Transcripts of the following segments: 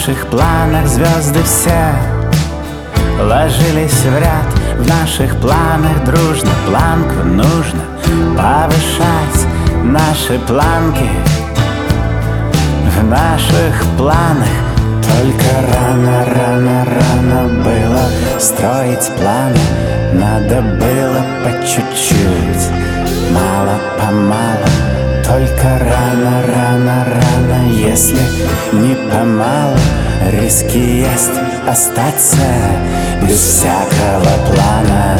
наших планах звезды все ложились в ряд. В наших планах дружно планку нужно повышать. Наши планки в наших планах. Только рано было строить планы. Надо было по чуть-чуть, мало-помалу. Только рано, если не помалу. Риски есть остаться без всякого плана.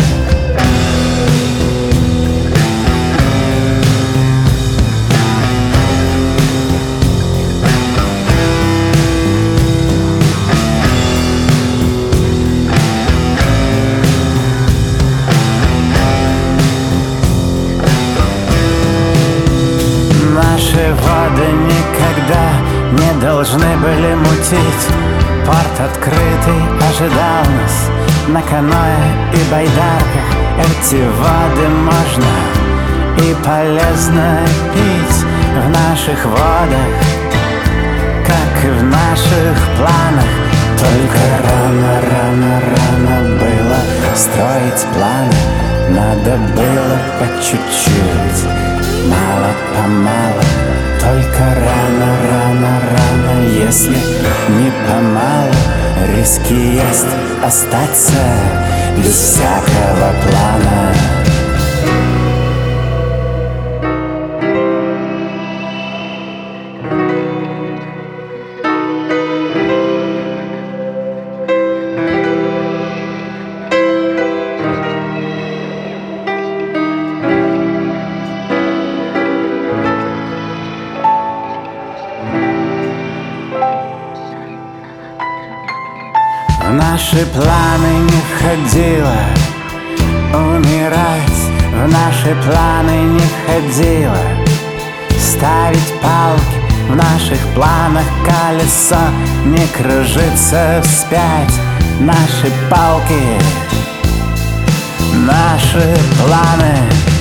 Наши воды никогда не должны были мутить. Порт открытый ожидал нас на каноэ и байдарках. Эти воды можно и полезно пить в наших водах, как и в наших планах. Только рано было строить планы. Надо было по чуть-чуть, мало-помалу. Только рано, если не помалу. Риски есть остаться без всякого плана. В наши планы не входило умирать. В наши планы не входило ставить палки. В наших планах колесо не кружится вспять. Наши палки, наши планы.